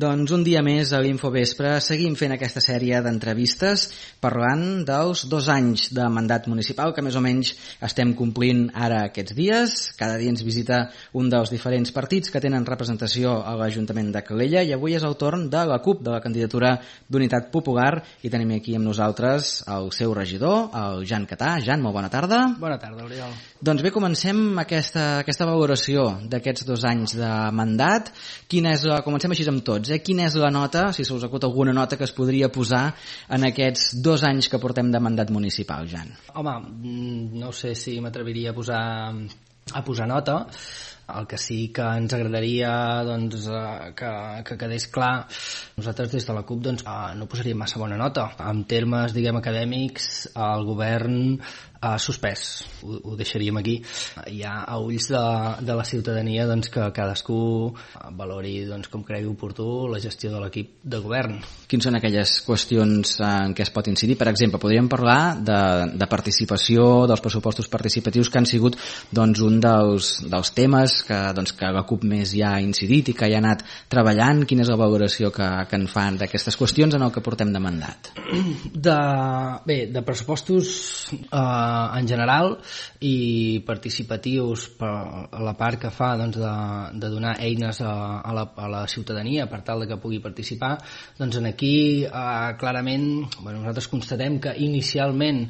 Doncs un dia més a l'Infovespre seguim fent aquesta sèrie d'entrevistes parlant dels 2 anys de mandat municipal que més o menys estem complint ara aquests dies. Cada dia ens visita un dels diferents partits que tenen representació a l'Ajuntament de Calella i avui és el torn de la CUP, de la candidatura d'Unitat Popular, i tenim aquí amb nosaltres el seu regidor, el Jan Catà. Jan, molt bona tarda. Bona tarda, Oriol. Doncs bé, comencem aquesta valoració d'aquests 2 anys de mandat. Comencem així amb tots. Quina és la nota, si se us acut alguna nota que es podria posar en aquests 2 anys que portem de mandat municipal, Jan? Home, no sé si m'atreviria a posar nota. El que sí que ens agradaria doncs, que quedés clar, nosaltres des de la CUP no posaríem massa bona nota. En termes, acadèmics, el govern ha suspès, ho deixaríem aquí. Hi ha a ulls de la ciutadania que cadascú valori com cregui oportú la gestió de l'equip de govern. Quines són aquelles qüestions en què es pot incidir? Per exemple, podríem parlar de participació, dels pressupostos participatius que han sigut un dels temes que la CUP més ja ha incidit i que hi ha anat treballant. Quina és la valoració que en fan d'aquestes qüestions en el que portem de mandat? De pressupostos en general i participatius per la part que fa de donar eines a la ciutadania per tal que pugui participar, en aquí clarament nosaltres constatem que inicialment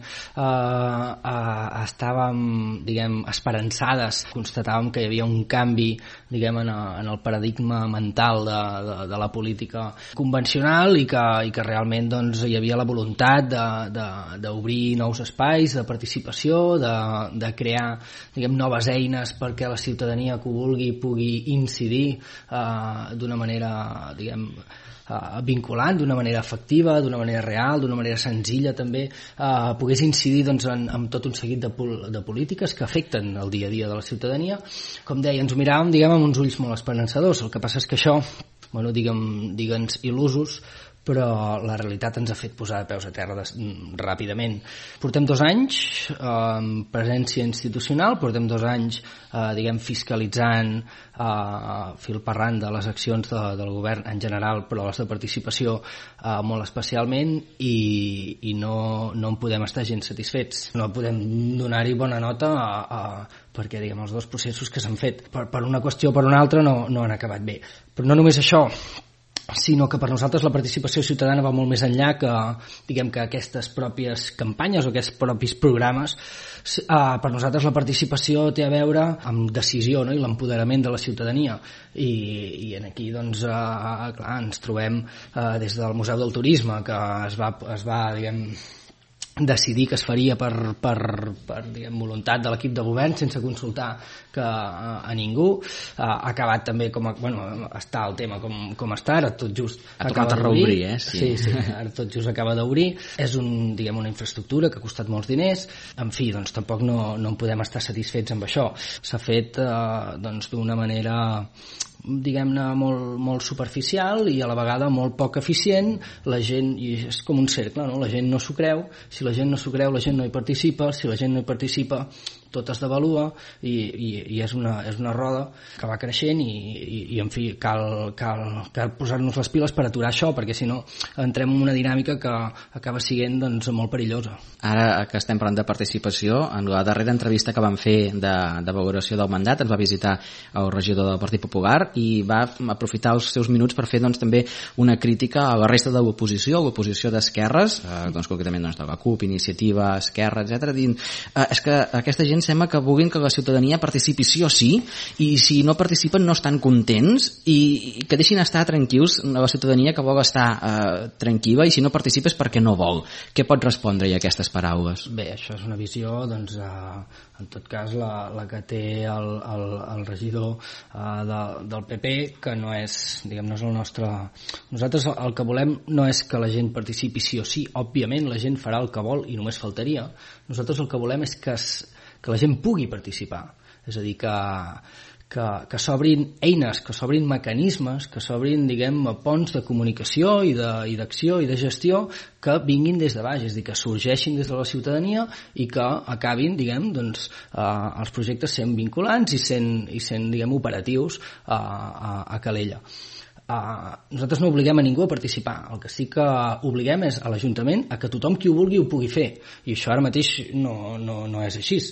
estàvem esperançades, constatàvem que hi havia un canvi en el paradigma mental de la política convencional i que realment hi havia la voluntat d'obrir nous espais de participació, de crear noves eines perquè la ciutadania que ho vulgui pugui incidir d'una manera vinculant, d'una manera efectiva, d'una manera real, d'una manera senzilla també, pogués incidir en tot un seguit de polítiques que afecten el dia a dia de la ciutadania. Com deia, ens ho miràvem amb uns ulls molt esperançadors. El que passa és que això, digue'ns il·lusos, però la realitat ens ha fet posar de peus a terra ràpidament. Portem 2 anys amb presència institucional, portem 2 anys fiscalitzant, filparrant de les accions del govern en general, però les de participació molt especialment, i no en podem estar gens satisfets. No podem donar-hi bona nota perquè els 2 processos que s'han fet per una qüestió o per una altra no han acabat bé. Però no només això, sinó que per nosaltres la participació ciutadana va molt més enllà que aquestes pròpies campanyes o aquests propis programes. Per nosaltres la participació té a veure amb decisió, no? I l'empoderament de la ciutadania, i aquí clar, ens trobem des del Museu del Turisme, que es va decidir que es faria per voluntat de l'equip de govern sense consultar a ningú. Ha acabat també està el tema com està, ara tot just acaba d'obrir. Sí, ara tot just acaba d'obrir. És una infraestructura que ha costat molts diners. En fi, tampoc no en podem estar satisfets amb això. S'ha fet d'una manera molt superficial i a la vegada molt poc eficient. La gent, i és com un cercle, no? La gent no s'ho creu. Si la gent no s'ho creu, la gent no hi participa. Si la gent no hi participa, tot es devalua, i és una roda que va creixent, i en fi, cal posar-nos les piles per aturar això, perquè si no entrem en una dinàmica que acaba sent molt perillosa. Ara que estem parlant de participació, en la darrera entrevista que vam fer de valoració del mandat ens va visitar el regidor del Partit Popular i va aprofitar els seus minuts per fer també una crítica a la resta de l'oposició d'esquerres, concretament de la CUP, Iniciativa, Esquerra, etc. dient, és que aquesta gent sembla que vulguin que la ciutadania participi sí o sí, i si no participen no estan contents, i que deixin estar tranquils la ciutadania que vol estar tranquil·la, i si no participa és perquè no vol. Què pot respondre-hi a aquestes paraules? Bé, això és una visió, en tot cas, la que té el regidor del PP, que no és el nostre... Nosaltres el que volem no és que la gent participi sí o sí. Òbviament la gent farà el que vol i només faltaria. Nosaltres el que volem és que la gent pugui participar, és a dir, que s'obrin eines, que s'obrin mecanismes, que s'obrin, ponts de comunicació i d'acció i de gestió que vinguin des de baix, és a dir, que sorgeixin des de la ciutadania i que acabin, els projectes sent vinculants i sent operatius a Calella. nosaltres no obliguem a ningú a participar, el que sí que obliguem és a l'Ajuntament a que tothom qui ho vulgui ho pugui fer, i això ara mateix no és així.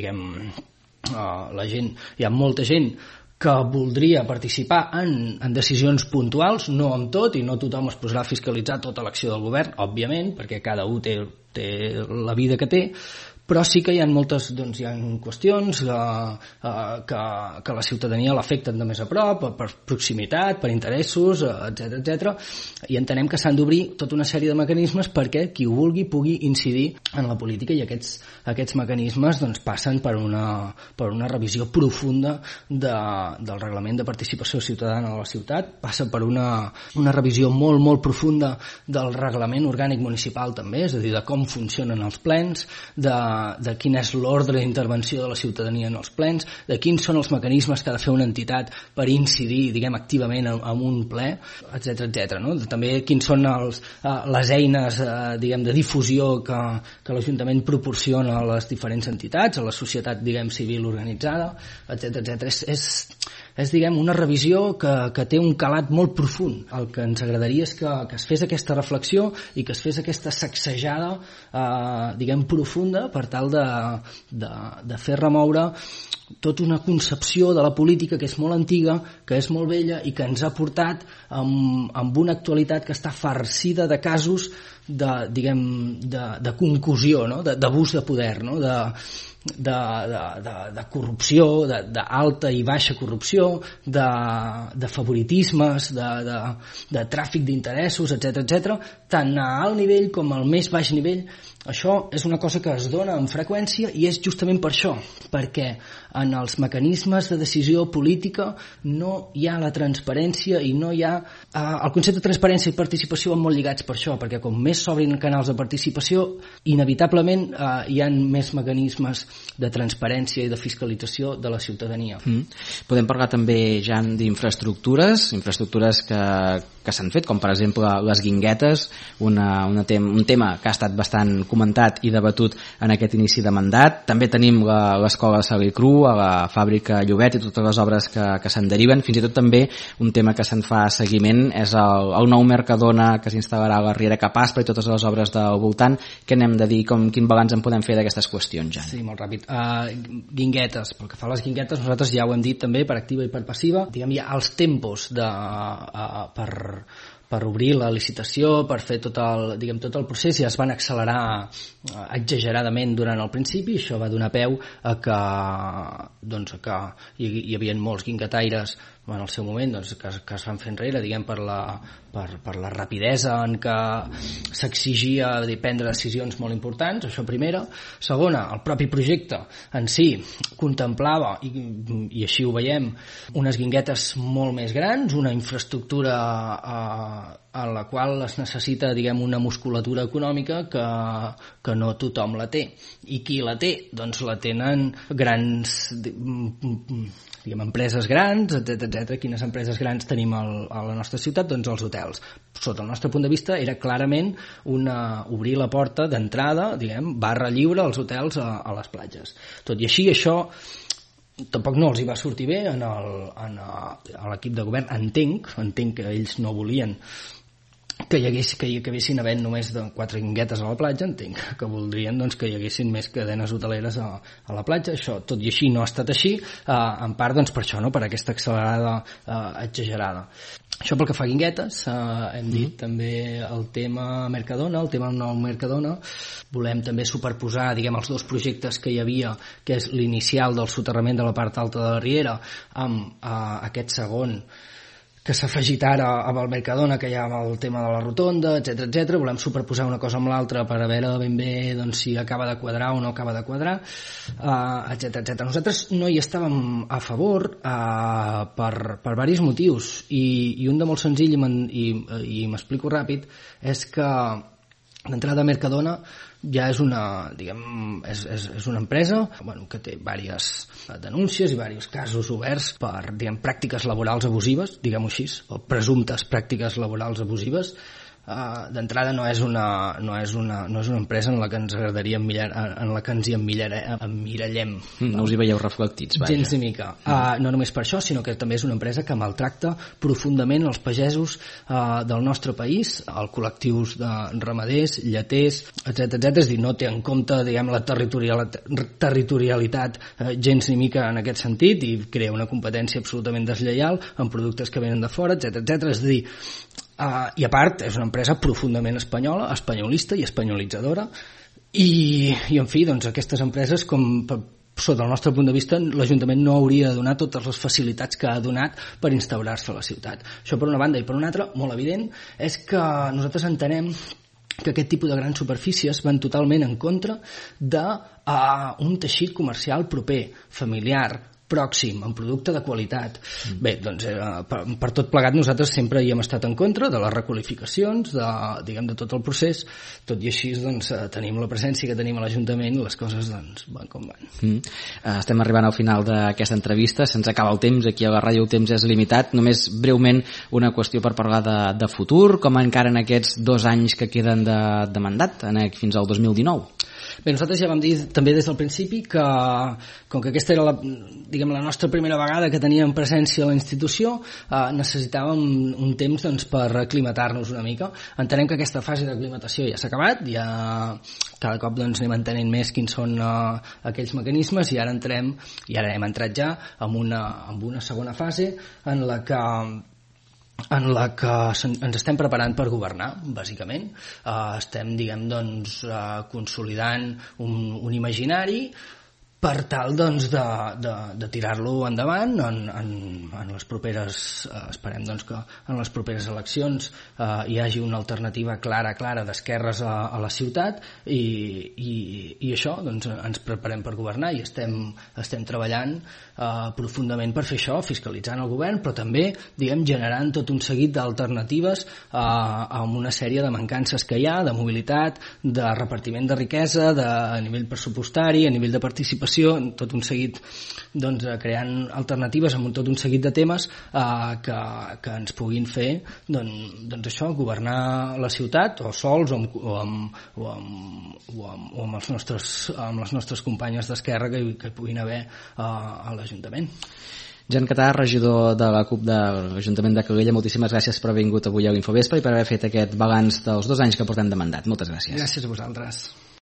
La gent, hi ha molta gent que voldria participar en decisions puntuals, no en tot, i no tothom es posarà a fiscalitzar tota l'acció del govern, òbviament, perquè cada un té la vida que té, però sí que hi ha moltes hi ha qüestions que la ciutadania l'afecten de més a prop, per proximitat, per interessos, etc. I entenem que s'han d'obrir tota una sèrie de mecanismes perquè qui ho vulgui pugui incidir en la política, i aquests mecanismes passen per una revisió profunda del reglament de participació ciutadana de la ciutat, passa per una revisió molt, molt profunda del reglament orgànic municipal també, és a dir, de com funcionen els plens, de quin és l'ordre d'intervenció de la ciutadania en els plens, de quins són els mecanismes que ha de fer una entitat per incidir, activament en un ple, etc. No? També quins són les eines, de difusió que l'Ajuntament proporciona a les diferents entitats, a la societat, civil organitzada, etc. És una revisió que té un calat molt profund. El que ens agradaria és que es fes aquesta reflexió i que es fes aquesta sacsejada profunda per tal de fer remoure tota una concepció de la política que és molt antiga, que és molt vella i que ens ha portat amb una actualitat que està farcida de casos de concusió, no? D'abús de poder, no? De corrupció, d'alta i baixa corrupció, de favoritismes, de tràfic d'interessos, etc., tant a alt nivell com al més baix nivell. Això és una cosa que es dona amb freqüència i és justament per això, perquè en els mecanismes de decisió política no hi ha la transparència i no hi ha... El concepte de transparència i participació van molt lligats per això, perquè com més s'obrin canals de participació, inevitablement hi ha més mecanismes de transparència i de fiscalització de la ciutadania. Podem parlar també, Jan, d'infraestructures que s'han fet, com per exemple les guinguetes, un tema que ha estat bastant comentat i debatut en aquest inici de mandat. També tenim l'escola Salicru, a la fàbrica Llobet i totes les obres que se'n deriven. Fins i tot també un tema que se'n fa seguiment és el nou Mercadona que s'instal·larà a la Riera Capaspra i totes les obres del voltant. Què n'hem de dir? Quin balanç en podem fer d'aquestes qüestions, Jan? Sí, molt ràpid. Guinguetes. Pel que fa a les guinguetes, nosaltres ja ho hem dit també, per activa i per passiva. Hi ha els tempos per obrir la licitació, per fer tot el procés, i es van accelerar exageradament durant el principi, i això va donar peu a que hi havia molts guinguetaires en el seu moment que es van fer enrere, per la rapidesa en què s'exigia prendre decisions molt importants. Això primera. Segona, el propi projecte en si contemplava, i així ho veiem, unes guinguetes molt més grans, una infraestructura a la qual es necessita una musculatura econòmica que no tothom la té. I qui la té? Doncs la tenen grans empreses grans, etc. Quines empreses grans tenim a la nostra ciutat? Doncs els hotels. Sota el nostre punt de vista era clarament obrir la porta d'entrada, barra lliure als hotels a les platges. Tot i així, això tampoc no els hi va sortir bé a l'equip de govern. Entenc que ells no volien que hi haguessin havent només 4 guinguetes a la platja. Entenc que voldrien que hi haguessin més cadenes hoteleres a la platja. Això, tot i així, no ha estat així, en part per això, per aquesta accelerada exagerada. Això pel que fa a guinguetes. Hem dit també el tema Mercadona, el tema del nou Mercadona. Volem també superposar els dos projectes que hi havia, que és l'inicial del soterrament de la part alta de la Riera, amb aquest segon que s'ha afegit ara amb el Mercadona, que hi ha el tema de la rotonda, etc. Volem superposar una cosa amb l'altra per a veure ben bé si acaba de quadrar o no acaba de quadrar, etc. Nosaltres no hi estàvem a favor per diversos motius, i un de molt senzill, i m'explico ràpid, és que l'entrada a Mercadona ja és una empresa que té diverses denúncies i diversos casos oberts per pràctiques laborals abusives, diguem-ho així, o presumptes pràctiques laborals abusives, d'entrada no és una empresa en la que ens agradaria en la que ens hi emmirallem. No us hi veieu reflectits, vaja. Gens ni mica. No només per això, sinó que també és una empresa que maltracta profundament els pagesos del nostre país, els col·lectius de ramaders, lleters, etc. És a dir, no té en compte, diguem, la territorialitat gens ni mica en aquest sentit, i crea una competència absolutament deslleial en productes que venen de fora, etc. És a dir, i a part és una empresa profundament espanyola, espanyolista i espanyolitzadora, i en fi, doncs aquestes empreses, com sota el nostre punt de vista, l'Ajuntament no hauria de donar totes les facilitats que ha donat per instaurar-se a la ciutat. Això per una banda, i per una altra, molt evident, és que nosaltres entenem que aquest tipus de grans superfícies van totalment en contra d'un teixit comercial proper, familiar, pròxim, en producte de qualitat. Bé, doncs per tot plegat nosaltres sempre hi hem estat en contra de les requalificacions, de tot el procés, tot i així doncs tenim la presència que tenim a l'Ajuntament i les coses doncs van com van. Estem arribant al final d'aquesta entrevista, se'ns acaba el temps, aquí a la ràdio el temps és limitat, només breument una qüestió per parlar de futur, com encara en aquests 2 anys que queden de mandat, fins al 2019. Bé, nosaltres ja vam dir també des del principi que, com que aquesta era la nostra primera vegada que teníem presència a la institució, necessitàvem un temps doncs, per aclimatar-nos una mica. Entenem que aquesta fase d'aclimatació ja s'ha acabat, ja cada cop doncs, anem entenent més quins són aquells mecanismes, i ara hem entrat ja en una segona fase en la que ens estem preparant per governar, bàsicament. Estem, consolidant un imaginari per tal de tirar-lo endavant en les properes, esperem que en les properes eleccions hi hagi una alternativa clara d'esquerres a la ciutat, i això, ens preparem per governar i estem treballant profundament per fer això, fiscalitzant el govern, però també generant tot un seguit d'alternatives amb una sèrie de mancances que hi ha, de mobilitat, de repartiment de riquesa, a nivell pressupostari, a nivell de participació, tot un seguit, creant alternatives amb tot un seguit de temes que ens puguin fer això, governar la ciutat o sols o amb les nostres companyes d'esquerra que hi puguin haver a l'Ajuntament. Jan Catà, regidor de la CUP de l'Ajuntament de Calella, moltíssimes gràcies per haver vingut avui a l'Infovespre i per haver fet aquest balanç dels 2 anys que portem de mandat. Moltes gràcies. Gràcies a vosaltres.